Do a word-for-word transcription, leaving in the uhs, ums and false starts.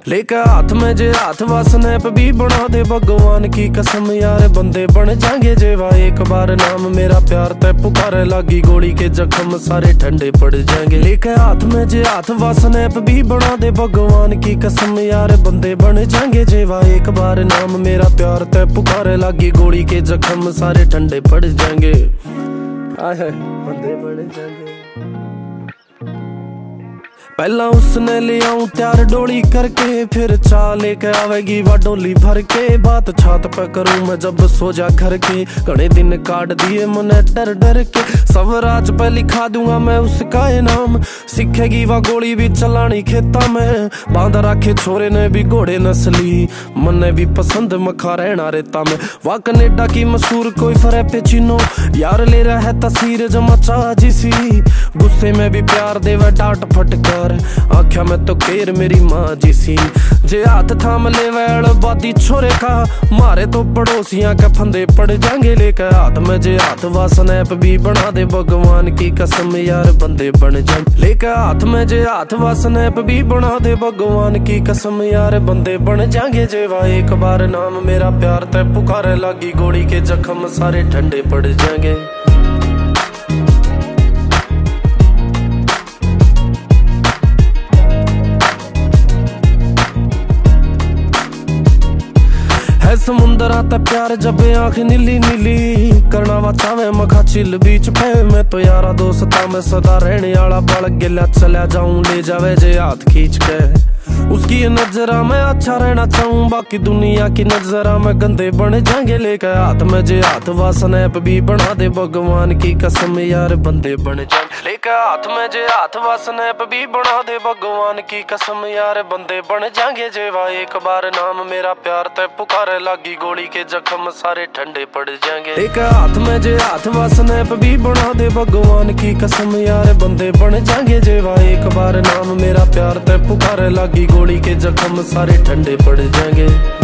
लेके हाथ में जे हाथ वा स्नैप भी बना दे भगवान की कसम यार बंदे बन जाएंगे जेवा एक बार नाम मेरा प्यार तय पुकारे लागी गोली के जख्म सारे ठंडे पड़ जाएंगे। लेके हाथ में जे हाथ वा स्नैप भी बना दे भगवान की कसम यार बंदे बन जाएंगे जेवा एक बार नाम मेरा प्यार तय पुकारे लागी गोली के जख्म सारे ठंडे पड़ जाएंगे। आए बंदे बन जाएंगे। पहला उसने ले आऊं त्यार डोली करके फिर चा लेके आवेगी वा डोली भर के बात छात पे करूं मैं जब सो जा घर के घने दिन काट दिए मने डर डर के सब राज पे लिखा दूंगा मैं उसका नाम सीखेगी वा गोली भी चलानी खेता में बांध रखे छोरे ने भी घोड़े नस्ली मने भी पसंद मखा रहना रेता में वा कनेडा की मशहूर कोई फरे पे चिनो यार ले रहा है तस्वीर जमा चाह जिसी गुस्से में भी प्यार देवे डांट फटकर आख्या में तो केर मेरी माँ जिसी जे हाथ थाम ले वैल बादी छोरे का मारे तो पड़ोसियां के फंदे पड़ जाएंगे। लेके हाथ में जे हाथ वा स्नैप भी बना दे भगवान की कसम यार बंदे बन जाएंगे। लेके हाथ में जे हाथ वा स्नैप भी बना दे भगवान की कसम यार बंदे बन जाएंगे जेवा एक बार नाम मेरा प्यार तय पुकारे लागी गोली के जख्म सारे ठंडे पड़ जाएंगे। है समुंदर आता प्यार जब आंख नीली नीली करना वा चावे मखा चिल बीच पे मैं तो यारा दोस्ता में सदा रहने वाला बड़ गिला चला जाऊं ले जावे जे हाथ खींच के उसकी नजरा में अच्छा रहना चाहूं बाकी दुनिया की नजरा में गंदे बन जाएंगे। लेके हाथ में जे हाथ वा स्नैप भी बना दे भगवान की कसम यार बंदे बन जाएंगे। लेके हाथ में जे हाथ वा स्नैप भी बना दे भगवान की कसम यार बंदे बन जाएंगे जेवा एक बार नाम मेरा प्यार तय पुकारे लागी गोली के जख्म सारे ठंडे पड़ जाएंगे। लेके हाथ में जे हाथ वा स्नैप भी बना दे भगवान की कसम यार बंदे बन जाएंगे जेवा एक बार नाम मेरा प्यार तय पुकारे लागी गोली के जख्म सारे ठंडे पड़ जाएंगे।